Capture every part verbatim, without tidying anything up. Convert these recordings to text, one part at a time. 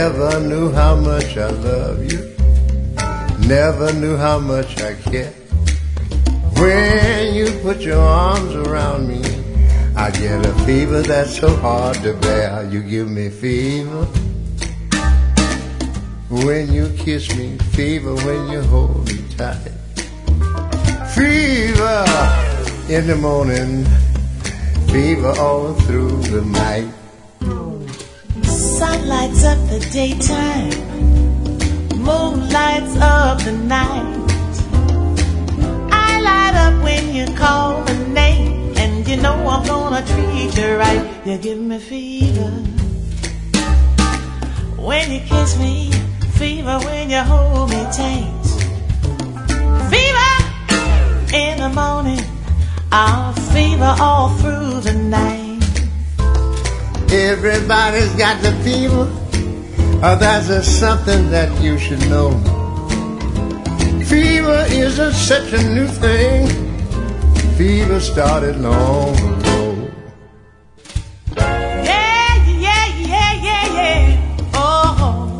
Never knew how much I love you. Never knew how much I care. When you put your arms around me, I get a fever that's so hard to bear. You give me fever when you kiss me, fever when you hold me tight, fever in the morning, fever all through the night. Sun lights up the daytime, moon lights up the night. I light up when you call my name, and you know I'm gonna treat you right. You give me fever when you kiss me, fever when you hold me tight, fever in the morning, I'll fever all through the night. Everybody's got the fever. Oh, that's just something that you should know. Fever isn't such a new thing. Fever started long ago. Yeah, yeah, yeah, yeah, yeah. Oh,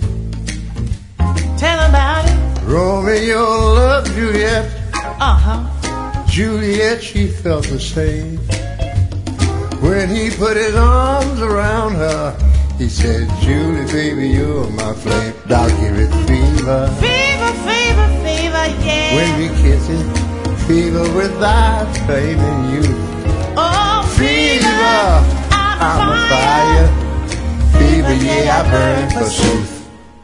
tell about it. Romeo loved Juliet. Uh-huh. Juliet, she felt the same. When he put his arms around her, he said, Julie, baby, you're my flame. I'll give it fever. Fever, fever, fever, yeah. When we kiss it, fever without fame in you. Oh, fever, fever, I'm, I'm a a fire. fire. Fever, yeah, I burn for truth.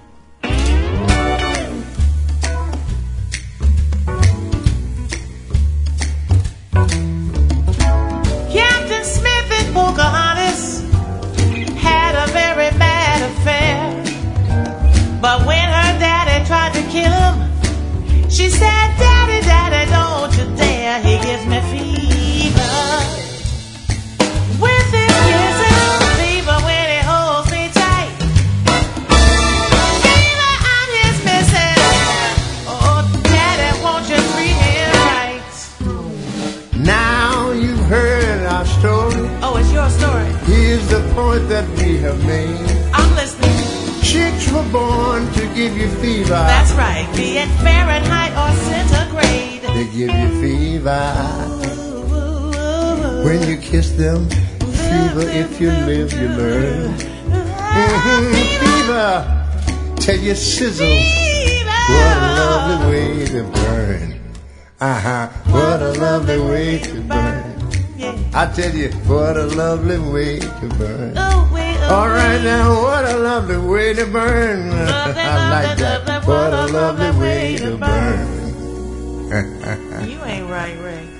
Captain Smith and Pocahontas had a very bad affair, but when her daddy tried to kill him, she said, Daddy, Daddy, don't you dare. He gives me fever with his kisses, fever when he holds me tight, fever I'm his missus. Oh, Daddy, won't you treat him right? Now you've heard our story. Oh, it's your story. Here's the point that we have made. I'm listening. Chicks were born to give you fever. That's right, be it Fahrenheit or centigrade. They give you fever when you kiss them. Fever, if you live, you learn. Mm-hmm. Fever, till you sizzle. What a lovely way to burn. Uh-huh, what a lovely way to burn. I tell you, what a lovely way to burn. All right now, what a lovely way to burn. I like that. What a lovely way to burn. You ain't right, Ray.